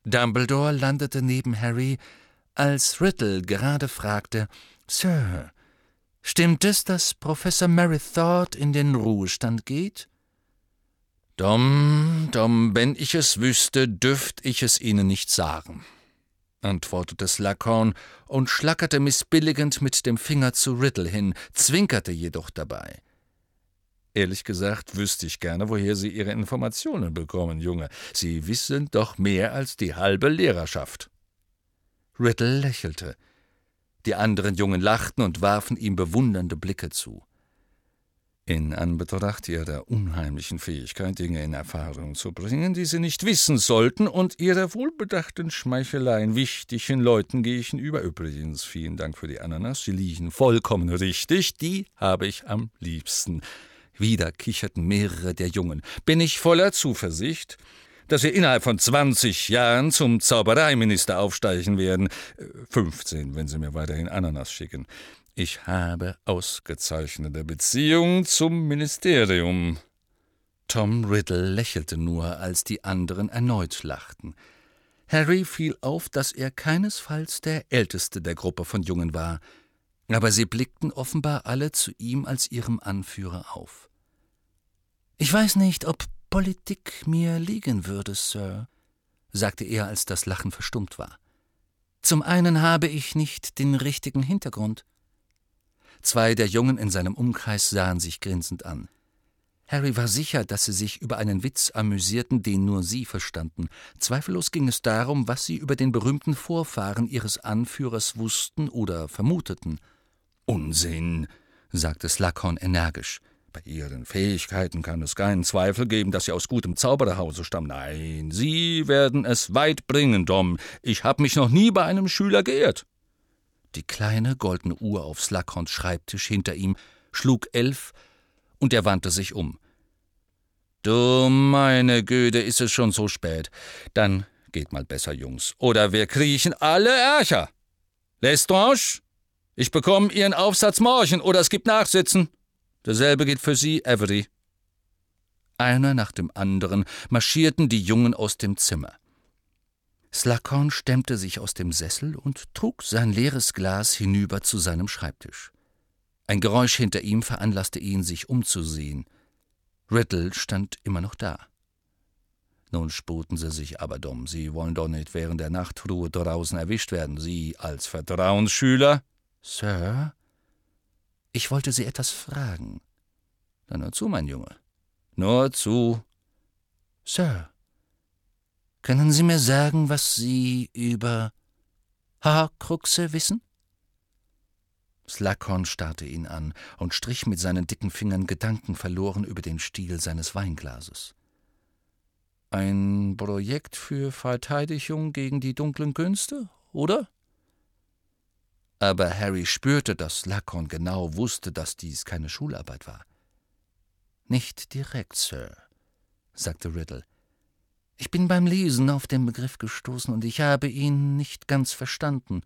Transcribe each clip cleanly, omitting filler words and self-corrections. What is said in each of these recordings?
Dumbledore landete neben Harry, als Riddle gerade fragte: »Sir, stimmt es, dass Professor Merrythought in den Ruhestand geht?« »Dom, wenn ich es wüsste, dürft ich es Ihnen nicht sagen«, antwortete Slughorn und schlackerte missbilligend mit dem Finger zu Riddle hin, zwinkerte jedoch dabei. »Ehrlich gesagt wüsste ich gerne, woher Sie Ihre Informationen bekommen, Junge. Sie wissen doch mehr als die halbe Lehrerschaft.« Riddle lächelte. Die anderen Jungen lachten und warfen ihm bewundernde Blicke zu. »In Anbetracht Ihrer unheimlichen Fähigkeit, Dinge in Erfahrung zu bringen, die Sie nicht wissen sollten, und Ihrer wohlbedachten Schmeicheleien wichtigen Leuten gegenüber, übrigens vielen Dank für die Ananas, Sie liegen vollkommen richtig, die habe ich am liebsten.« Wieder kicherten mehrere der Jungen. »Bin ich voller Zuversicht, dass Sie innerhalb von 20 Jahren zum Zaubereiminister aufsteigen werden. 15, wenn Sie mir weiterhin Ananas schicken. Ich habe ausgezeichnete Beziehungen zum Ministerium.« Tom Riddle lächelte nur, als die anderen erneut lachten. Harry fiel auf, dass er keinesfalls der älteste der Gruppe von Jungen war, aber sie blickten offenbar alle zu ihm als ihrem Anführer auf. »Ich weiß nicht, ob Politik mir liegen würde, Sir«, sagte er, als das Lachen verstummt war. »Zum einen habe ich nicht den richtigen Hintergrund.« 2 der Jungen in seinem Umkreis sahen sich grinsend an. Harry war sicher, dass sie sich über einen Witz amüsierten, den nur sie verstanden. Zweifellos ging es darum, was sie über den berühmten Vorfahren ihres Anführers wussten oder vermuteten. »Unsinn«, sagte Slughorn energisch. »Bei Ihren Fähigkeiten kann es keinen Zweifel geben, dass Sie aus gutem Zaubererhause stammen. Nein, Sie werden es weit bringen, Dom. Ich habe mich noch nie bei einem Schüler geirrt.« Die kleine goldene Uhr auf Slughorns Schreibtisch hinter ihm schlug 11 und er wandte sich um. »Du meine Güte, ist es schon so spät. Dann geht mal besser, Jungs, oder wir kriechen alle Ärcher. Lestrange, ich bekomme Ihren Aufsatz morgen oder es gibt Nachsitzen. Dasselbe gilt für Sie, Avery.« Einer nach dem anderen marschierten die Jungen aus dem Zimmer. Slughorn stemmte sich aus dem Sessel und trug sein leeres Glas hinüber zu seinem Schreibtisch. Ein Geräusch hinter ihm veranlasste ihn, sich umzusehen. Riddle stand immer noch da. »Nun sputen Sie sich aber, Dom. Sie wollen doch nicht während der Nachtruhe draußen erwischt werden. Sie als Vertrauensschüler?« »Sir, ich wollte Sie etwas fragen.« »Dann nur zu, mein Junge. Nur zu.« »Sir, können Sie mir sagen, was Sie über Horcruxe wissen?« Slughorn starrte ihn an und strich mit seinen dicken Fingern gedankenverloren über den Stiel seines Weinglases. »Ein Projekt für Verteidigung gegen die dunklen Künste, oder?« Aber Harry spürte, dass Slughorn genau wusste, dass dies keine Schularbeit war. »Nicht direkt, Sir«, sagte Riddle. »Ich bin beim Lesen auf den Begriff gestoßen und ich habe ihn nicht ganz verstanden.«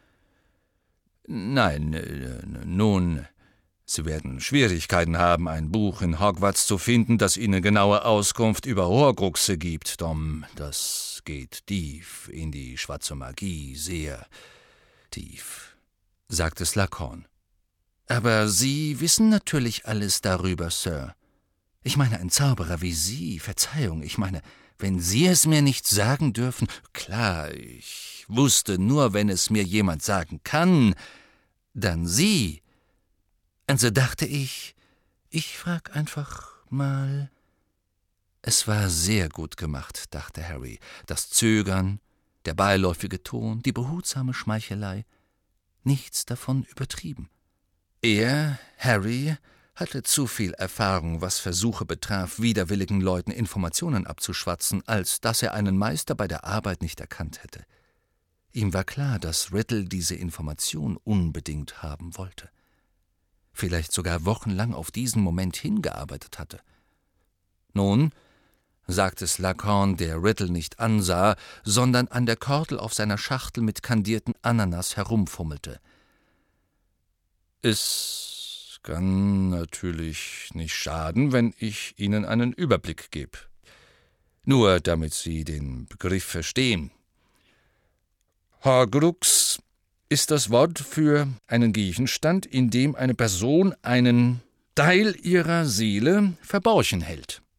»Nein, nun, Sie werden Schwierigkeiten haben, ein Buch in Hogwarts zu finden, das Ihnen genaue Auskunft über Horcruxe gibt, Dom. Das geht tief in die schwarze Magie, sehr tief«, sagte Slughorn. »Aber Sie wissen natürlich alles darüber, Sir. Ich meine, ein Zauberer wie Sie, Verzeihung, ich meine, wenn Sie es mir nicht sagen dürfen, klar, ich wusste nur, wenn es mir jemand sagen kann, dann Sie. Also dachte ich frag einfach mal.« Es war sehr gut gemacht, dachte Harry, das Zögern, der beiläufige Ton, die behutsame Schmeichelei, nichts davon übertrieben. Er, Harry, hatte zu viel Erfahrung, was Versuche betraf, widerwilligen Leuten Informationen abzuschwatzen, als dass er einen Meister bei der Arbeit nicht erkannt hätte. Ihm war klar, dass Riddle diese Information unbedingt haben wollte. Vielleicht sogar wochenlang auf diesen Moment hingearbeitet hatte. »Nun«, sagte Slughorn, der Riddle nicht ansah, sondern an der Kordel auf seiner Schachtel mit kandierten Ananas herumfummelte. »Es kann natürlich nicht schaden, wenn ich Ihnen einen Überblick gebe. Nur damit Sie den Begriff verstehen. Horcrux ist das Wort für einen Gegenstand, in dem eine Person einen Teil ihrer Seele verborgen hält.